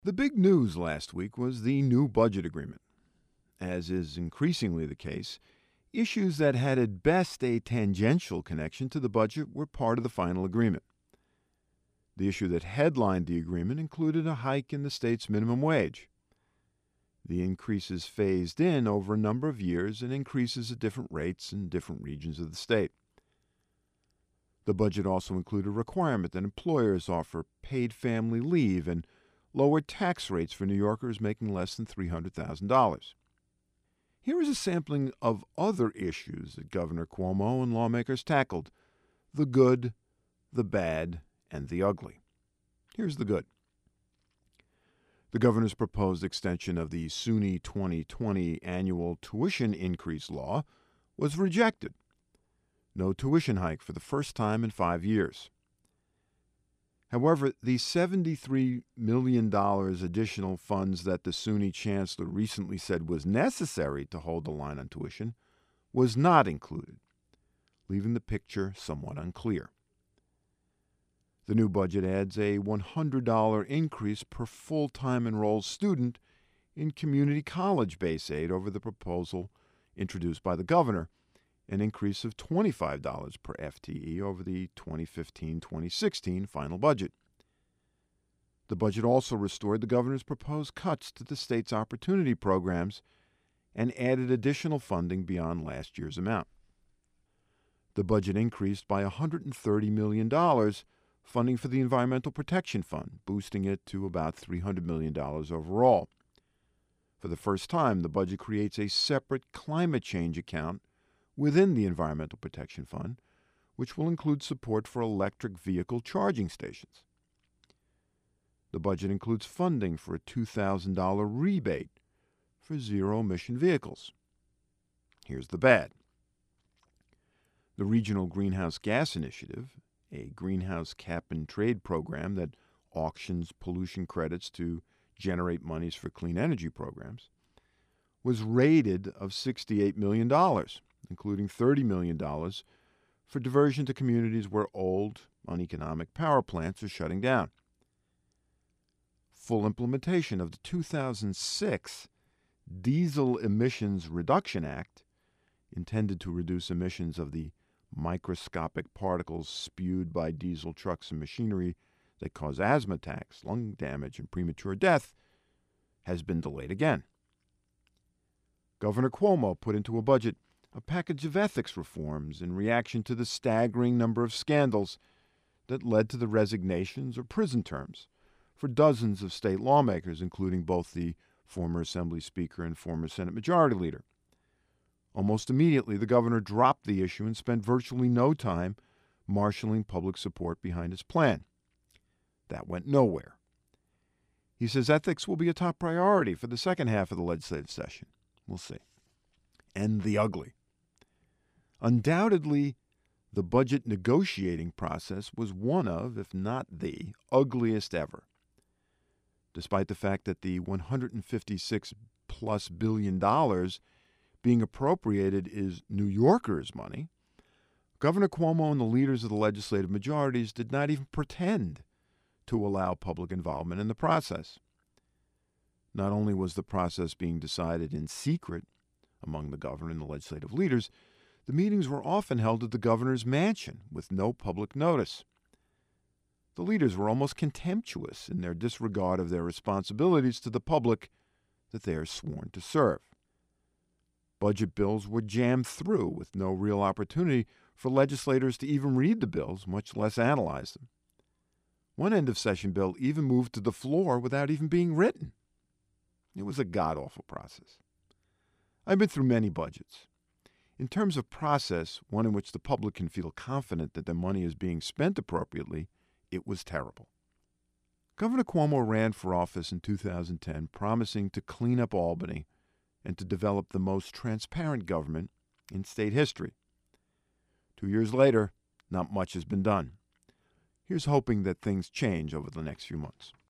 The big news last week was the new budget agreement. As is increasingly the case, issues that had at best a tangential connection to the budget were part of the final agreement. The issue that headlined the agreement included a hike in the state's minimum wage. The increase is phased in over a number of years and increases at different rates in different regions of the state. The budget also included a requirement that employers offer paid family leave and lower tax rates for New Yorkers making less than $300,000. Here is a sampling of other issues that Governor Cuomo and lawmakers tackled: the good, the bad, and the ugly. Here's the good. The governor's proposed extension of the SUNY 2020 annual tuition increase law was rejected. No tuition hike for the first time in 5 years. However, the $73 million additional funds that the SUNY chancellor recently said was necessary to hold the line on tuition was not included, leaving the picture somewhat unclear. The new budget adds a $100 increase per full-time enrolled student in community college base aid over the proposal introduced by the governor, an increase of $25 per FTE over the 2015-2016 final budget. The budget also restored the governor's proposed cuts to the state's opportunity programs and added additional funding beyond last year's amount. The budget increased by $130 million funding for the Environmental Protection Fund, boosting it to about $300 million overall. For the first time, the budget creates a separate climate change account within the Environmental Protection Fund, which will include support for electric vehicle charging stations. The budget includes funding for a $2,000 rebate for zero-emission vehicles. Here's the bad. The Regional Greenhouse Gas Initiative, a greenhouse cap-and-trade program that auctions pollution credits to generate monies for clean energy programs, was raided of $68 million, including $30 million for diversion to communities where old, uneconomic power plants are shutting down. Full implementation of the 2006 Diesel Emissions Reduction Act, intended to reduce emissions of the microscopic particles spewed by diesel trucks and machinery that cause asthma attacks, lung damage, and premature death, has been delayed again. Governor Cuomo put into a budget a package of ethics reforms in reaction to the staggering number of scandals that led to the resignations or prison terms for dozens of state lawmakers, including both the former Assembly Speaker and former Senate Majority Leader. Almost immediately, the governor dropped the issue and spent virtually no time marshaling public support behind his plan. That went nowhere. He says ethics will be a top priority for the second half of the legislative session. We'll see. And the ugly. Undoubtedly, the budget negotiating process was one of, if not the, ugliest ever. Despite the fact that the $156+ billion being appropriated is New Yorkers' money, Governor Cuomo and the leaders of the legislative majorities did not even pretend to allow public involvement in the process. Not only was the process being decided in secret among the governor and the legislative leaders, the meetings were often held at the governor's mansion with no public notice. The leaders were almost contemptuous in their disregard of their responsibilities to the public that they are sworn to serve. Budget bills were jammed through with no real opportunity for legislators to even read the bills, much less analyze them. One end-of-session bill even moved to the floor without even being written. It was a god-awful process. I've been through many budgets. In terms of process, one in which the public can feel confident that their money is being spent appropriately, it was terrible. Governor Cuomo ran for office in 2010, promising to clean up Albany and to develop the most transparent government in state history. 2 years later, not much has been done. Here's hoping that things change over the next few months.